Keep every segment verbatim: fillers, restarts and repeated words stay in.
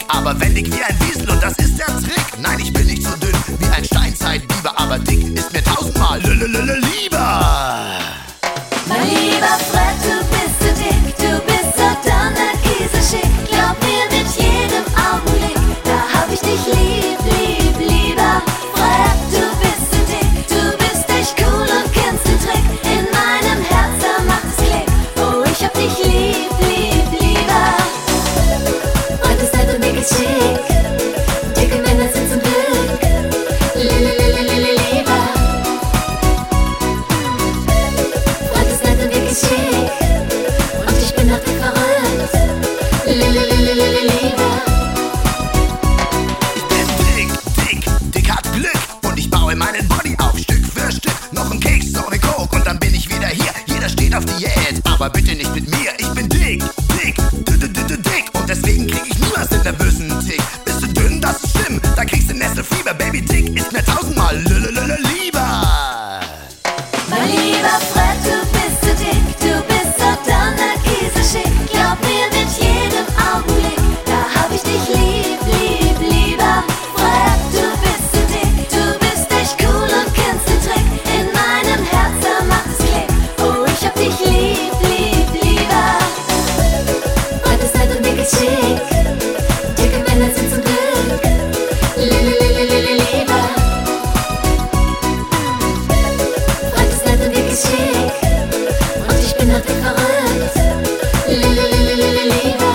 aber wendig wie ein Wiesel und das ist der Trick. Nein, ich bin nicht so dünn wie ein Steinzeitbiber, aber dick ist mir tausendmal lieber. Mein lieber Fred, du bist so dick, du bist so donnerkieseschick. Glaub mir, mit jedem Augenblick, da hab ich dich lieb, lieb, lieber Fred, du bist so dick, du bist echt cool und kennst den Trick. In meinem Herz, da macht es Klick, oh, ich hab dich lieb, lieb, lieber. Fred ist nett und mir geht's schick, dicke Männer sind zum Glück, lieber. Fred ist nett und mir geht's schick, und ich bin nach dir verrückt, lieber. Ich bin dick, dick, dick hat Glück und ich baue meinen Body auf, Stück für Stück. Noch ein Keks ohne Coke und dann bin ich wieder hier. Jeder steht auf Diät, aber bitte nicht mit mir. Ich bin dick, dick, d -d -d -d dick und deswegen krieg ich niemals den nervösen Tick. Bist du dünn, das ist schlimm, da kriegst du Nesselfieber. Baby, dick ist mir tausendmal lieber. Mein lieber Fred, du bist so dick, du bist so donnerkieseschick. Glaub mir, mit jedem Augenblick, da hab ich dich lieb, lieb, lieber Fred, du bist so dick, du bist echt cool und kennst den Trick. In meinem Herz, da macht es Klick, oh, ich hab dich lieb, lieb, lieber. Fred ist nett und mir geht's schick, dicke Männer sind zum Glück, lieber. Fred ist nett und mir geht's schick, und ich bin nach dir verrückt, lieber.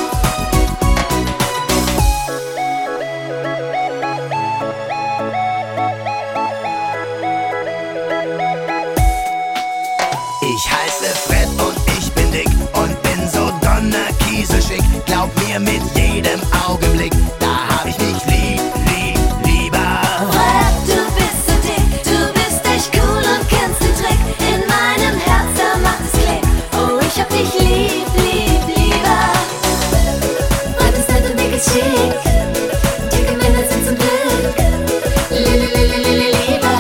Ich heiße Fred und ich bin dick und bin so donnerkieseschick. Glaub mir, mit jedem Augenblick, da hab ich dich lieb, lieb, lieber. Fred, du bist so dick, du bist echt cool und kennst den Trick. In meinem Herz, da macht es Klick, oh, ich hab dich lieb, lieb, lieber. Fred ist nett und mir geht's schick, dicke Männer sind zum Glück, lieber.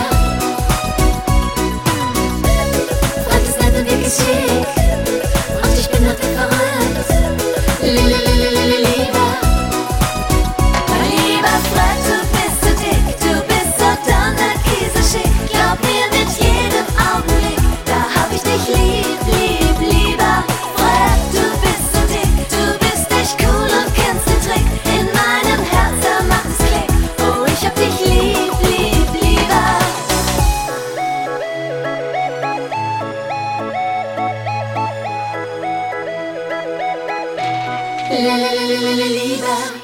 Fred ist nett und mir geht's schick, und ich bin nach dir verrückt, lieber. Mein lieber Fred, du bist so dick, du bist so donnerkieseschick. Glaub mir, mit jedem Augenblick, da hab ich dich lieb, lieb, lieber Fred, du bist so dick, du bist echt cool und kennst den Trick. In meinem Herz, da macht es Klick, oh, ich hab dich lieb, lieb, lieber. Lieber.